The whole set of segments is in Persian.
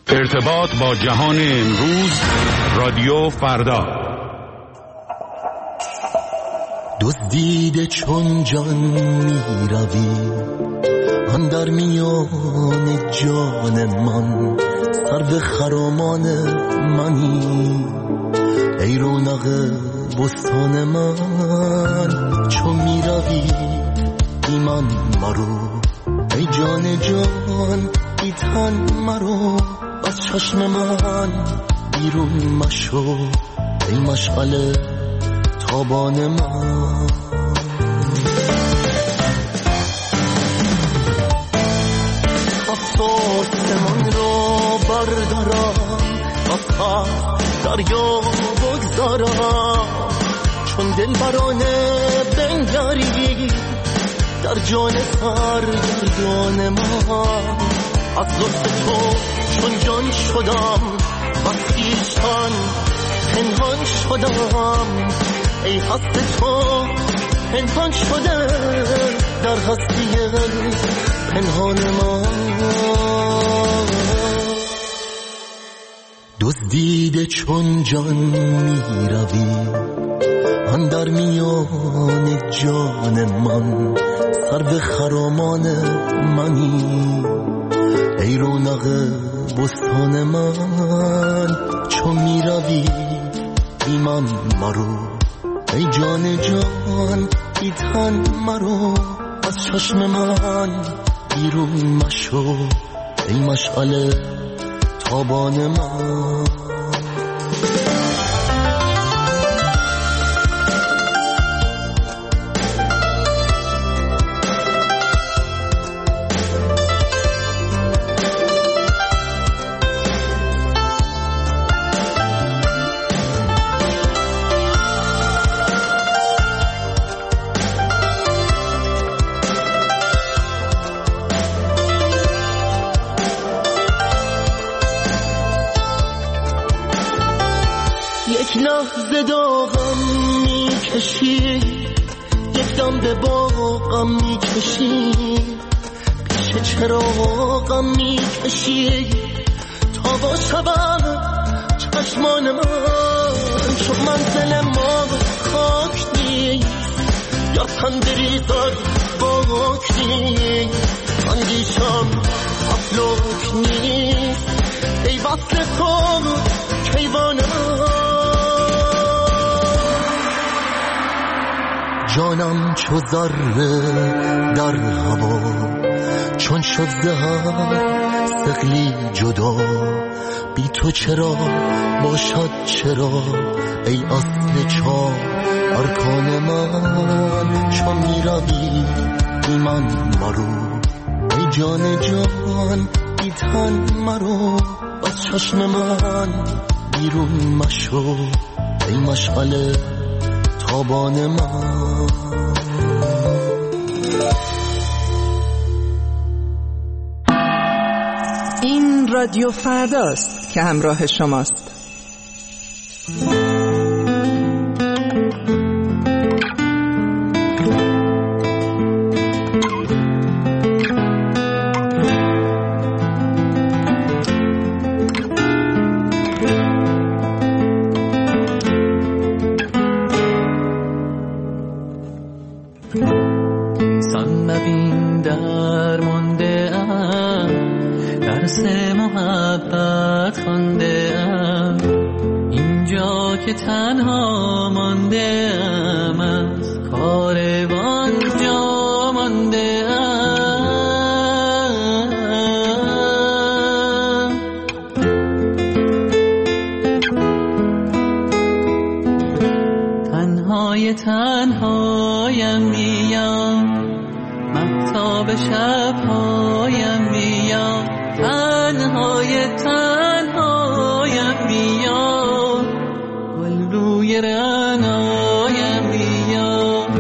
ارتباط با جهان امروز، رادیو فردا. دزدیده چون جان می روی اندر میان جان من، سرو خرامان منی ای رونق بستان من. چون می روی ایمان مرو ای جان جان، ای تن مرو از چشم من بیرون مشو ای مشعل تابان من. آسمان رو بردارم آقا دریا بگذارم، چون دل برانه بنگری در جان سرگردان من. از لطف تو چون جان شدم و خویشتن پنهان شدم، ای هست تو پنهان شده در هستی پنهان من. دزدیده چون جان می روی اندر میان جان من، سرو خرامان منی ای رونق بستان من. چون می روی ایمان مرو ای جان جان، ای تن مرو از چشم من بیرون مشو ای مشعل تابان من. یک لحظه داغم میکشی، یک دم به باغم میکشی، پیش چراغم میکشی تا با شبم چشمان من. چون منزل ما خاک نیست یا تندری در باک نیست، اندیشم افلاک نیست ای وصل تو کیوان من. جانم چو ذره در هوا چون شد زهر ثقلی جدا، بی تو چرا باشد چرا ای اصل چار ارکان من. چون می روی ایمان مرو ای جان جان، ای تن مرو از چشم من بیرون مشو ای مشعل تابان من. این رادیو فرداست که همراه شماست. تنها مانده ام از کاروان جا مانده ام. تنهایم میام مهتاب شبهایم میام، تنهایم میام گل روی رعنایم میام.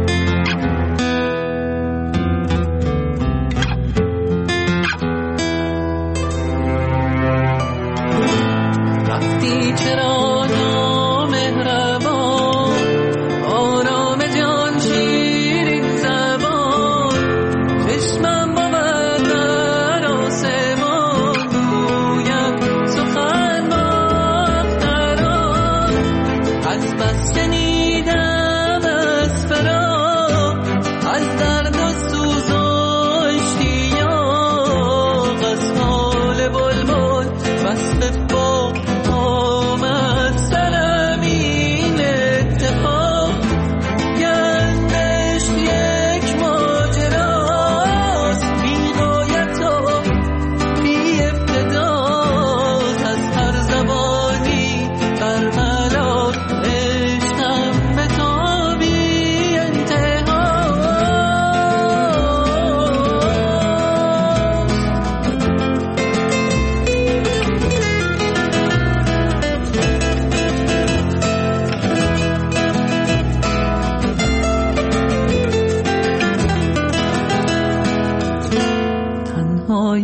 رفتی چرا نامهربان، آرام جان شیرین زبان، چشمم بود در آسمان گویم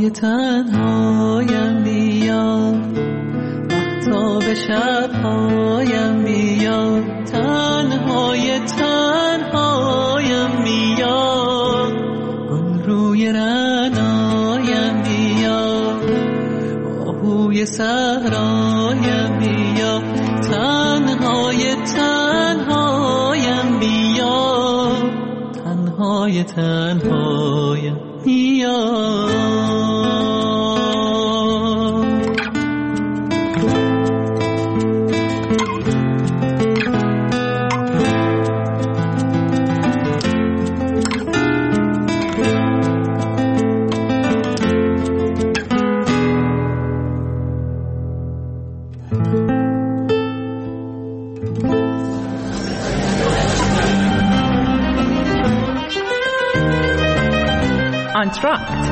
تنهایم بیا، مهتاب شبهایم بیا، تنهای تنهایم بیا، گل روی رعنایم بیا، آهوی صحرایم بیا، تنهای تنهایم بیا، تنهای تنهایم بیا. آنتراکت.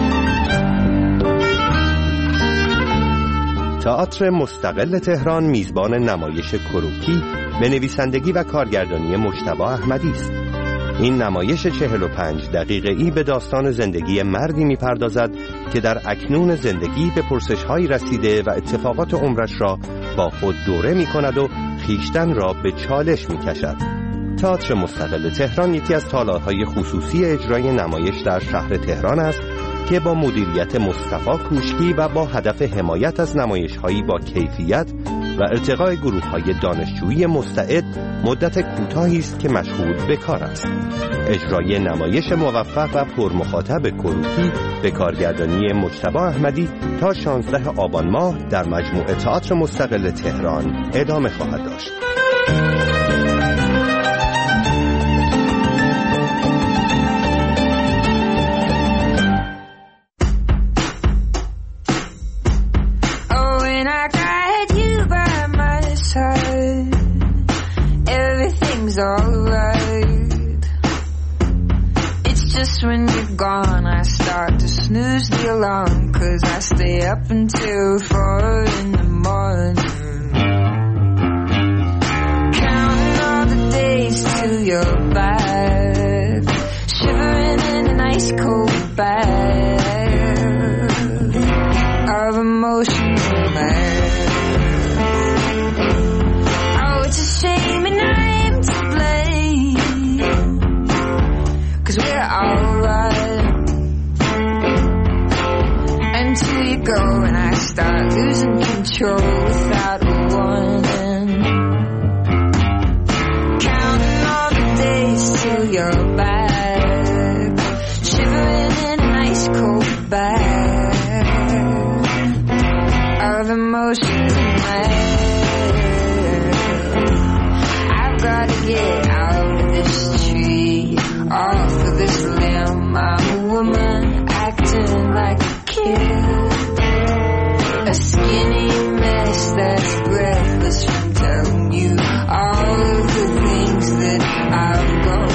تئاتر مستقل تهران میزبان نمایش کروکی به نویسندگی و کارگردانی مجتبی احمدی است. این نمایش 45 دقیقه‌ای به داستان زندگی مردی میپردازد که در اکنون زندگی به پرسش‌هایی رسیده و اتفاقات عمرش را با خود دوره می‌کند و خویشتن را به چالش می‌کشد. تئاتر مستقل تهران یکی از تالارهای خصوصی اجرای نمایش در شهر تهران است که با مدیریت مصطفی کوشکی و با هدف حمایت از نمایش‌هایی با کیفیت و ارتقای گروه‌های دانشجویی مستعد مدت کوتاهی است که مشغول به کار است. اجرای نمایش موفق و پرمخاطب کروکی به کارگردانی مجتبی احمدی تا 16 آبان ماه در مجموعه تئاتر مستقل تهران ادامه خواهد داشت. Alright. It's just when you're gone I start to snooze the alarm, 'cause I stay up until 4 in the morning, counting all the days till you're back, shivering in an ice cold bath of emotional mess. Oh, it's a shame and I'm to blame, 'cause we're alright until you go and I start losing control without a warning, counting all the days till you're back, shivering in an ice cold bath of emotions and I've gotta get out of this tree, off of this limb. I'm a woman acting like a kid, a skinny mess that's breathless from telling you all of the things that I've gone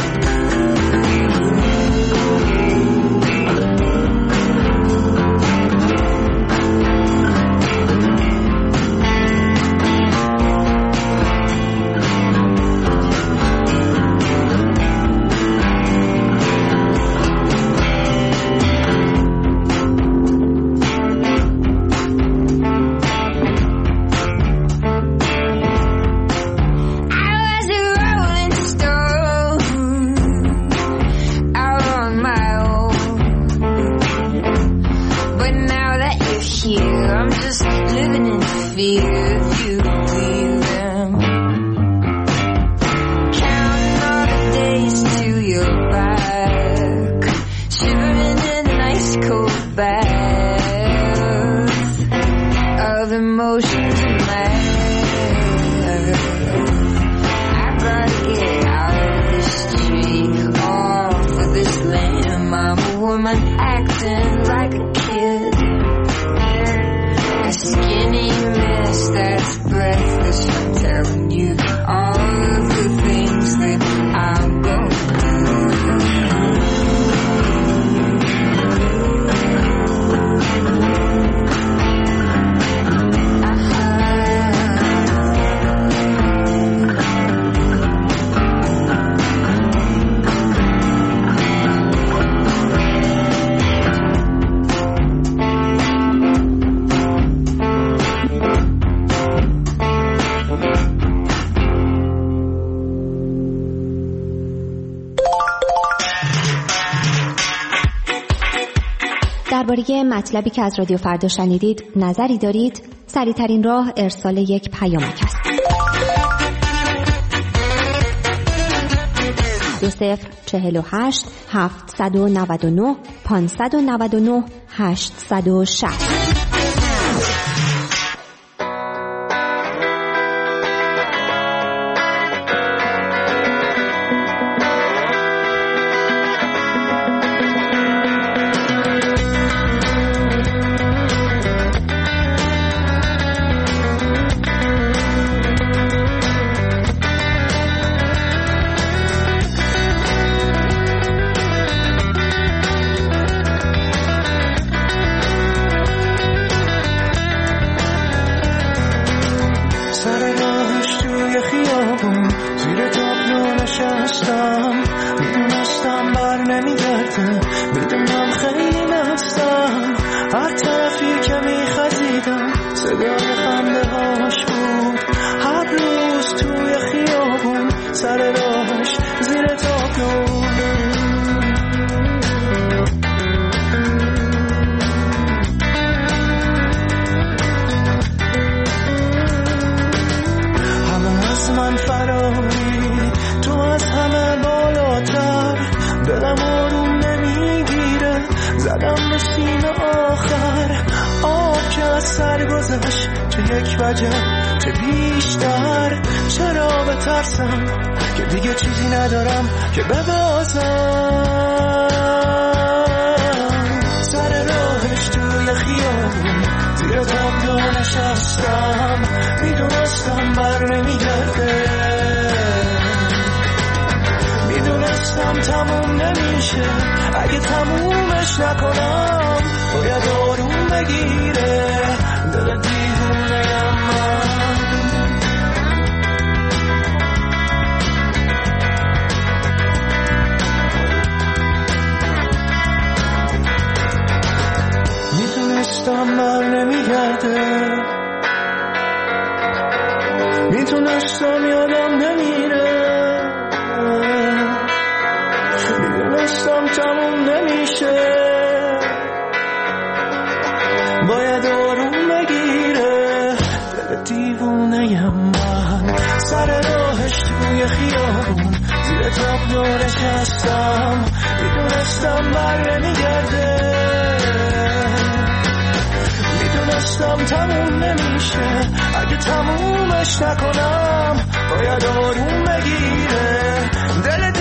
درباره مطلبی که از رادیو فردا شنیدید نظری دارید؟ سریع‌ترین راه ارسال یک پیامک است. 2048 799 599 860. میتونستم یادم نمیره، میدونستم تموم نمیشه، باید آروم بگیره دل دیوونه‌یم من. سر راهش توی خیابون زیر تابلو نشستم، میدونستم بر نمیگرده، میدونستم تموم نمیشه، اگه تمومش نکنم باید آروم بگیره دل